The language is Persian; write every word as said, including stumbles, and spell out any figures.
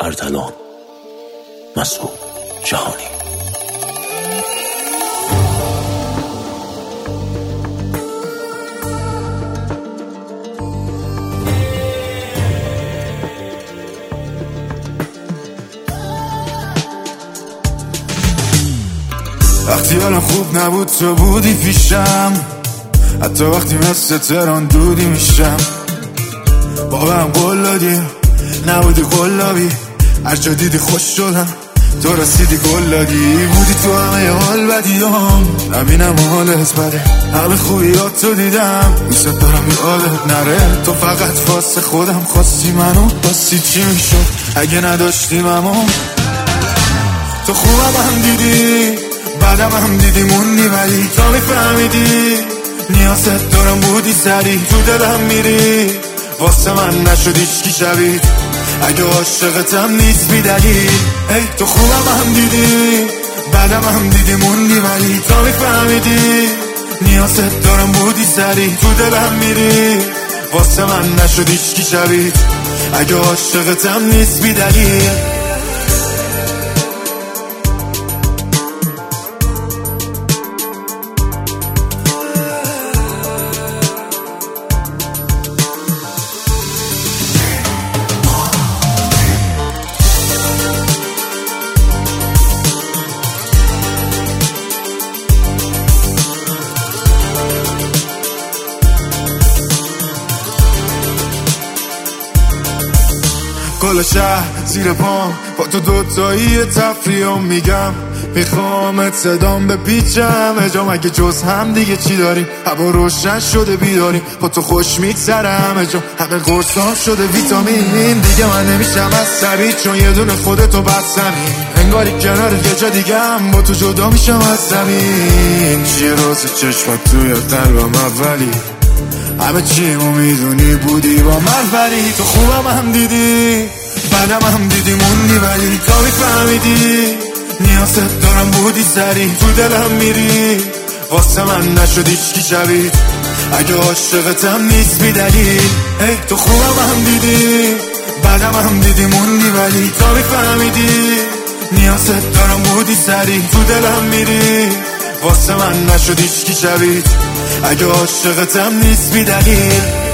اردلان، مسعود جهانی. وقتی حالم خوب نبود تو بودی پیشم، حتی وقتی مثل تران دودی میشم. بابم قول دادی نبودی قلابی، هر جا دیدی خوش شدم تو رسیدی گل دادی. بودی تو همه حال بدیام، نبینم حالت بده، همه خوبیات تو دیدم. دوست دارم یادت نره، تو فقط واسه خودم خواستی منو. واسه چی میشد اگه نداشتیم اما تو خوبم هم دیدی بعدم هم دیدی موندی، ولی تو میفهمیدی نیازت دارم بودی سری تو دلم میری. واسه من نشد هیچکی شبید، اگه عاشقتم نیست بی دلیل. ای تو خوبم هم دیدی بعدم هم دیدی موندی، ولی تو میفهمیدی نیازت دارم بودی سری تو دلم میری. واسه من نشد هیچکی شبید، اگه عاشقتم نیست بی دلیل. کل شهر زیر پام با تو دوتایی تفریحم، میگم میخوامت صدام بپیچم. اجام اگه جز هم دیگه چی داریم، هوا روشن شده بیداریم، با تو خوش میگذرم. اجام همه قرصام شده ویتامین، دیگه من نمیشم عصبی چون یه دونه خودتو بستمی. انگاری کنار یه جا دیگه هم با تو جدا میشم از زمین. چیه راز چشمات توی قلبم اولی، همه چیمو میدونی بودی با من، ولی تو خوبم هم دیدی بعدم هم دیدی موندی، ولی تو میفهمیدی نیازت دارم بودی سری تو دلم میری. واسه من نشد هیچکی شبید، اگه عاشقتم نیست بی دلیل. ای تو خوبم هم دیدی بعدم هم دیدی موندی، ولی تو میفهمیدی نیازت دارم بودی سری تو دلم میری. واسه من نشد هیچکی شبید، اگه عاشقتم نیست بی دلیل.